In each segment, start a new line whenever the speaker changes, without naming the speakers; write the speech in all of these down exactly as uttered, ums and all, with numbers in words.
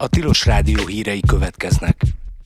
A Tilos Rádió hírei következnek.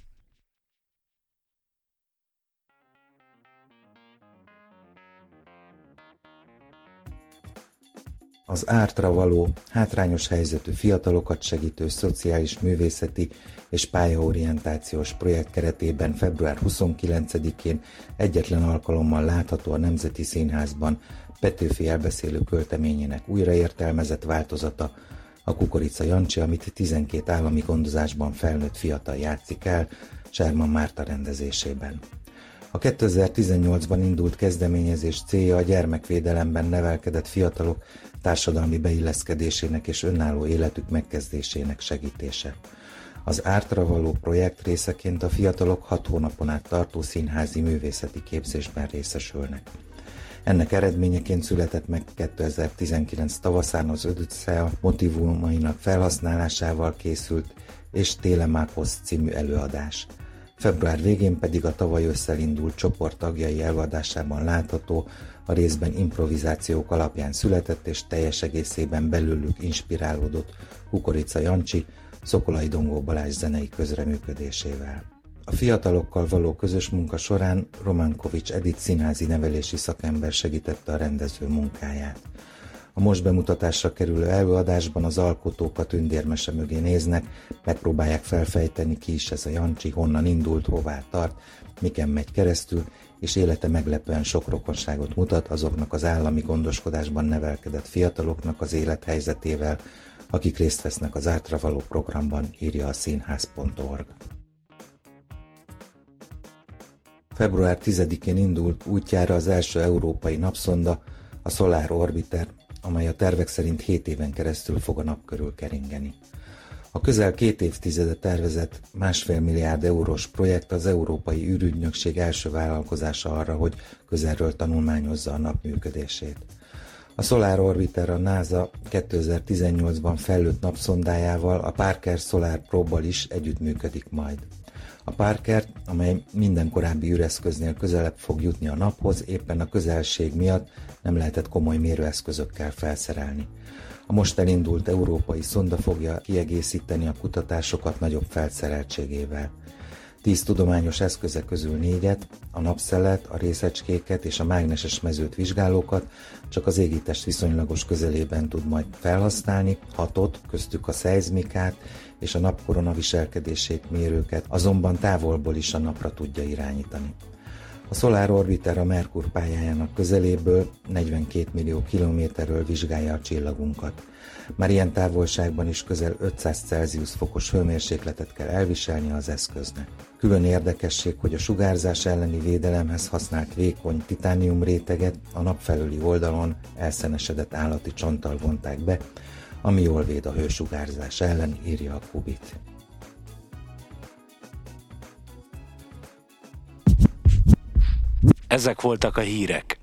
Az ártra való, hátrányos helyzetű fiatalokat segítő szociális, művészeti és pályaorientációs projekt keretében február huszonkilencedikén egyetlen alkalommal látható a Nemzeti Színházban Petőfi elbeszélő költeményének újraértelmezett változata, a Kukorica Jancsi, amit tizenkét állami gondozásban felnőtt fiatal játszik el, Sherman Márta rendezésében. A kétezer-tizennyolcban indult kezdeményezés célja a gyermekvédelemben nevelkedett fiatalok társadalmi beilleszkedésének és önálló életük megkezdésének segítése. Az ártra való projekt részeként a fiatalok hat hónapon át tartó színházi művészeti képzésben részesülnek. Ennek eredményeként született meg kétezer-tizenkilenc tavaszán az Odüsszea motivumainak felhasználásával készült és Télemákosz című előadás. Február végén pedig a tavaly ősszel indult csoport tagjai előadásában látható, a részben improvizációk alapján született és teljes egészében belőlük inspirálódott Kukorica Jancsi, Szokolai Dongó Balázs zenei közreműködésével. A fiatalokkal való közös munka során Románkovics Edith színházi nevelési szakember segítette a rendező munkáját. A most bemutatásra kerülő előadásban az alkotók a tündérmese mögé néznek, megpróbálják felfejteni, ki is ez a Jancsi, honnan indult, hová tart, miken megy keresztül, és élete meglepően sok rokonságot mutat azoknak az állami gondoskodásban nevelkedett fiataloknak az élethelyzetével, akik részt vesznek az ártra való programban, írja a színház pont org. február tizedikén indult útjára az első európai napszonda, a Solar Orbiter, amely a tervek szerint hét éven keresztül fog a nap körül keringeni. A közel két évtizede tervezett másfél milliárd eurós projekt az Európai űrügynökség első vállalkozása arra, hogy közelről tanulmányozza a nap működését. A Solar Orbiter a NASA kétezer-tizennyolcban fejlőtt napszondájával, a Parker Solar Probe-bal is együttműködik majd. A Parker, amely minden korábbi űreszköznél közelebb fog jutni a naphoz, éppen a közelség miatt nem lehetett komoly mérőeszközökkel felszerelni. A most elindult európai szonda fogja kiegészíteni a kutatásokat nagyobb felszereltségével. Tíz tudományos eszköze közül négyet, a napszelet, a részecskéket és a mágneses mezőt vizsgálókat csak az égitest viszonylagos közelében tud majd felhasználni, hatot, köztük a szeizmikát és a napkorona viselkedését mérőket, azonban távolból is a napra tudja irányítani. A Solar Orbiter a Merkur pályájának közeléből, negyvenkét millió kilométerről vizsgálja a csillagunkat. Már ilyen távolságban is közel ötszáz Celsius fokos hőmérsékletet kell elviselni az eszköznek. Külön érdekesség, hogy a sugárzás elleni védelemhez használt vékony titánium réteget a nap felüli oldalon elszenesedett állati csonttal vonták be, ami jól véd a hősugárzás ellen, írja a Kubit.
Ezek voltak a hírek.